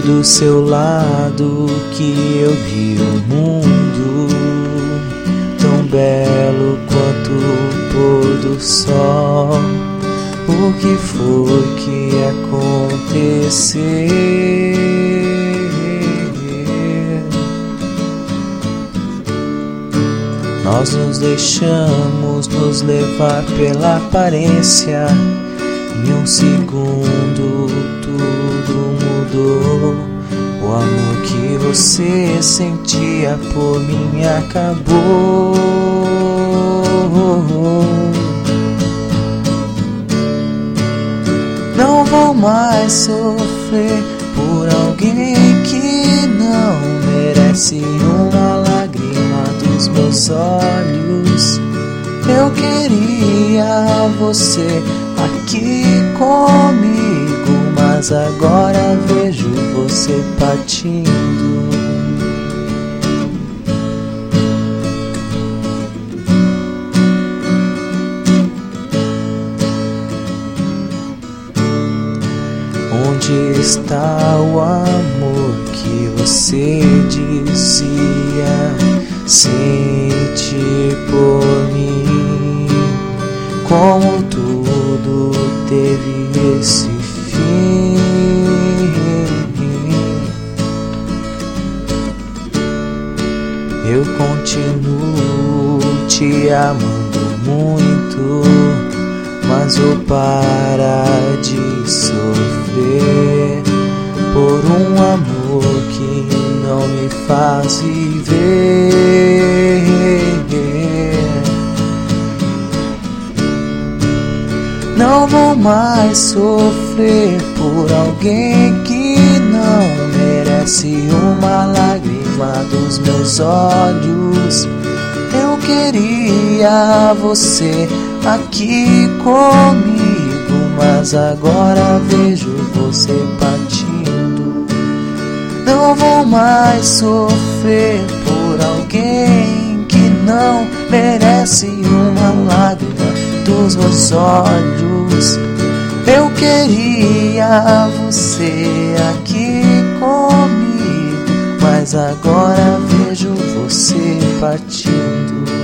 do seu lado que eu vi o mundo tão belo quanto o pôr do sol. O que foi que aconteceu? Nós nos deixamos nos levar pela aparência. Em um segundo tudo mudou. O amor que você sentia por mim acabou. Não vou mais sofrer por alguém que não merece uma lágrima dos meus olhos. Eu queria você aqui comigo, mas agora vejo você partindo. Onde está o amor que você dizia sentir por mim? Como tudo teve esse fim. Eu continuo te amando muito, mas vou parar de sofrer por um amor que não me faz viver. Não vou mais sofrer por alguém que não merece uma lágrima dos meus olhos. Eu queria você aqui comigo, mas agora vejo você partindo. Não vou mais sofrer por alguém que não merece uma lágrima dos meus olhos. Eu queria você aqui comigo, mas agora vejo você partindo.